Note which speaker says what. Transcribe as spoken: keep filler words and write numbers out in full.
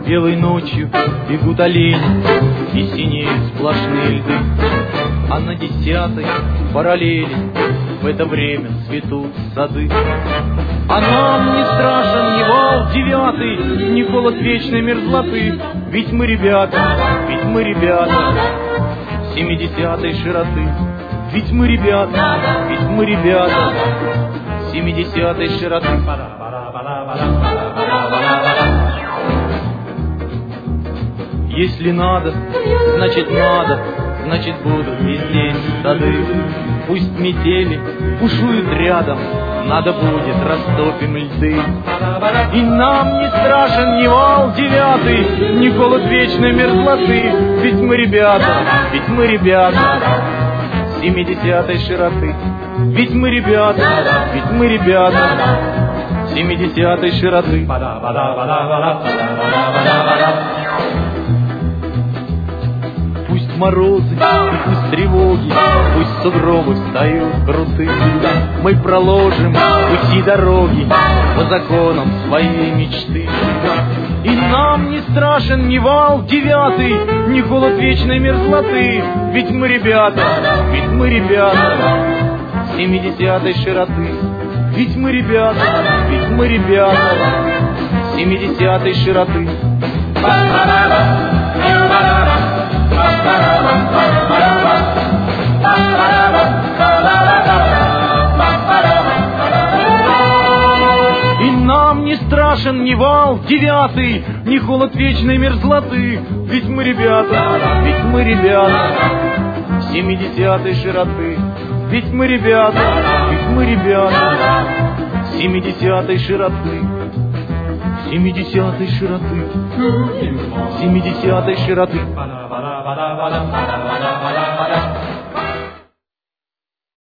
Speaker 1: Белой ночью бегут олени, и синие сплошные льды. А на десятой параллели в это время цветут сады. А нам не страшен ни вал девятый, ни холод вечной мерзлоты. Ведь мы ребята, ведь мы ребята семидесятой широты. Ведь мы ребята, ведь мы ребята семидесятой широты. Если надо, значит надо, значит будут везде сады. Пусть метели бушуют рядом, надо будет растопим льды. И нам не страшен ни вал девятый, ни холод вечной мерзлоты. Ведь мы ребята, ведь мы ребята семидесятой широты. Ведь мы ребята, ведь мы ребята семидесятой широты. Пусть морозы, пусть тревоги, пусть сугробы встают крутые, мы проложим пути дороги по законам своей мечты. И нам не страшен ни вал девятый, ни холод вечной мерзлоты. Ведь мы ребята, ведь мы ребята семидесятой широты. Ведь мы ребята, ведь мы ребята семидесятой широты. И нам не страшен ни вал девятый, ни холод вечной мерзлоты. Ведь мы ребята, ведь мы ребята семидесятой широты. Ведь мы ребята, ведь мы ребята семидесятой широты. Семидесятой широты. Семидесятой широты.